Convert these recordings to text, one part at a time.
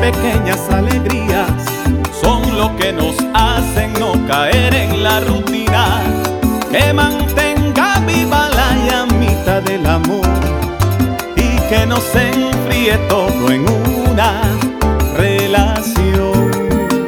pequeñas alegrías son lo que nos hacen no caer en la rutina, que mantenga viva la llamita del amor y que no se enfríe todo en una relación.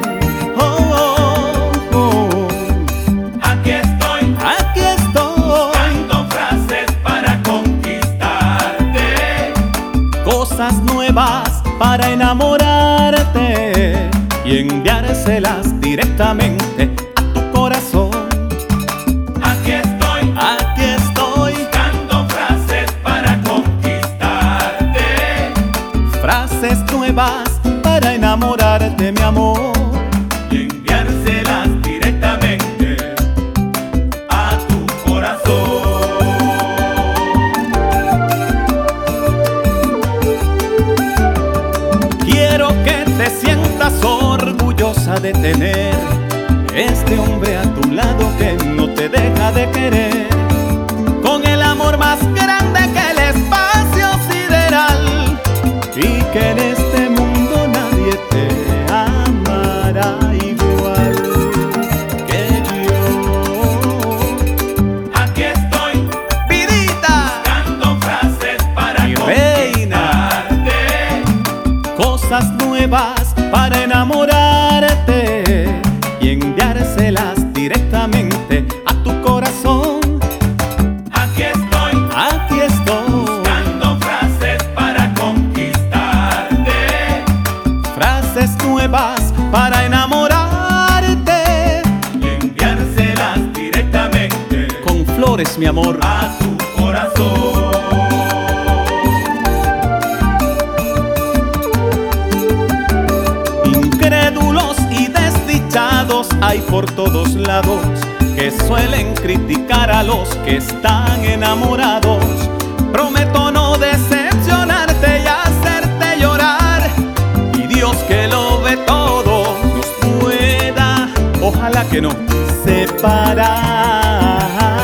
Aquí estoy buscando frases para conquistarte, cosas nuevas para enamorarte y enviárselas directamente a tu corazón. Aquí estoy buscando frases para conquistarte, frases nuevas para enamorarte, mi amor, y enviárselas directamente a tu corazón. quiero que te sientas orgullosa de tener este hombre a tu lado que no te deja de querer, con el amor más grande que el espacio sideral, y que en este mundo nadie te amará igual que yo. Aquí estoy Vidita, buscando frases para mi reina, conquistarte, cosas nuevas para enamorarte y enviárselas directamente a tu corazón. aquí estoy buscando frases para conquistarte, frases nuevas para enamorarte, y enviárselas directamente con flores, mi amor. a tu corazón. Incrédulos y desdichados hay por todos lados, que suelen criticar a los que están enamorados. Prometo no decepcionarte y hacerte llorar, y Dios que lo ve todo nos pueda, ojalá que no, separar.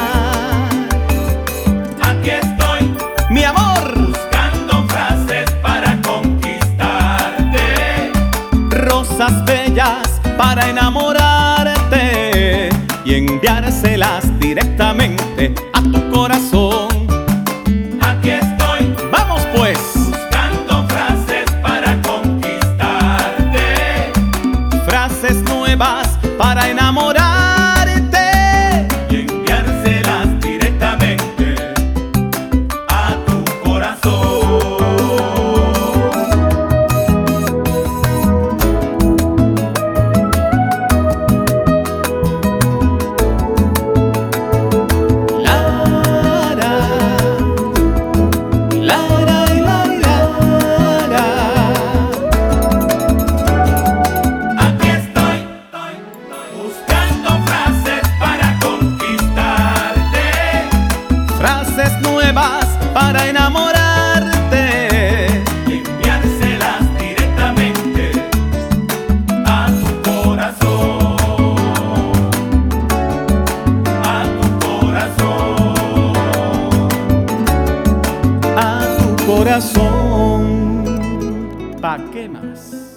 Aquí estoy Mi amor, buscando frases para conquistarte, rosas bellas para enamorarte y enviárselas directamente a tu corazón. aquí estoy Vamos pues, buscando frases para conquistarte, frases nuevas para enamorarte, y enviárselas directamente a tu corazón. Lara, Lara y Lara. Aquí estoy buscando frases para conquistarte, Frases nuevas para enamorarte, y enviárselas directamente a tu corazón, a tu corazón. a tu corazón. ¿Pa' qué más?